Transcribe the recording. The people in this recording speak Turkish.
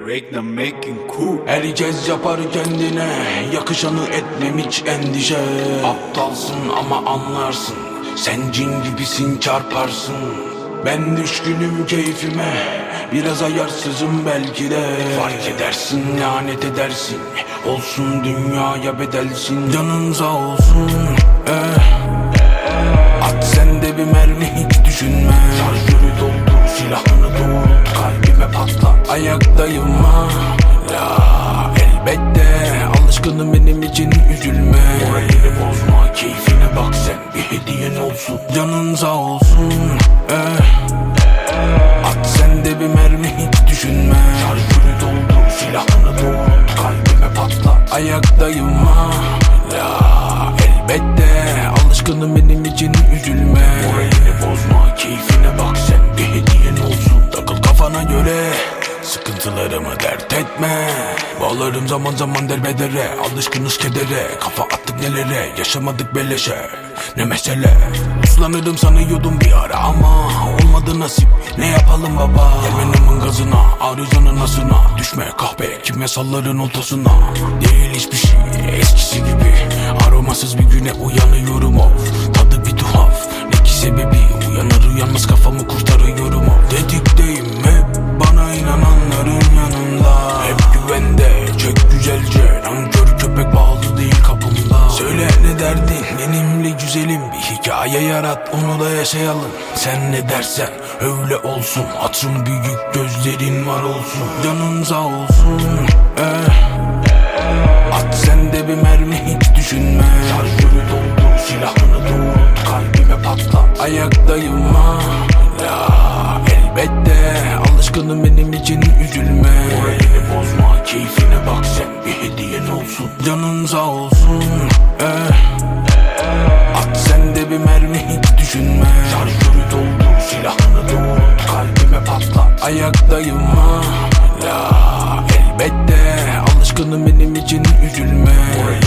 Reklam making cool. Herkes yapar kendine, yakışanı etmem hiç endişe. Aptalsın ama anlarsın, sen cin gibisin çarparsın. Ben düşkünüm keyfime, biraz ayarsızım belki de. Fark edersin, lanet edersin, olsun dünyaya bedelsin. Canın sağ olsun, at sen de bir mermi hiç düşünme. Şarjörü doldur, silahını doğrult, kalbime patlat. Ayaktayım hala, elbette alışkınım benim için üzülme. Moralini bozma, keyfine bak sen, bir hediyen olsun. Canın sağ olsun, at sen de bir mermi hiç düşünme. Şarjörü doldur, silahını doğrult, kalbime patlat. Ayaktayım hala, elbette alışkınım benim için üzülme. Moralini bozma, keyfine bak sen, bir hediyen olsun. Takıl kafana göre, sıkıntılarımı dert etme. Bağlarım zaman zaman derbedere, alışkınız kedere. Kafa attık nelere, yaşamadık beleşe. Ne mesele, uslanırım sanıyordum bir ara ama olmadı nasip, ne yapalım baba. Gelmenin gazına, arızanın asına. Düşme kahpe, kimyasalların oltasına. Değil hiçbir şey eskisi gibi, aromasız bir güne uyanıyorum of. Tadı bir tuhaf, ne ki sebebi, uyanır uyanmaz kafamı kurtarıyorum of. Dedikteyim hep bana inananların yanında. Hep güvende, çek güzelce, nankör köpek bağlı değil kapımda. Söyle ne derdin benimle güzelim, bir hikaye yarat onu da yaşayalım. Sen ne dersen öyle olsun, hatırın büyük gözlerin var olsun. Canın sağ olsun, at sen de bir mermi hiç düşünme. Şarjörü doldur, silahını doğrult, kalbime patlat. Ayaktayım hala, elbette alışkınım benim için üzülme. Moralini bozma, keyfine bak sen, bir hediyen olsun. Canın sağ olsun, at sen de bir mermi hiç düşünme. Şarjörü doldur, silahını doğrult, kalbime patlat. Ayaktayım hala, elbette alışkınım benim için üzülme.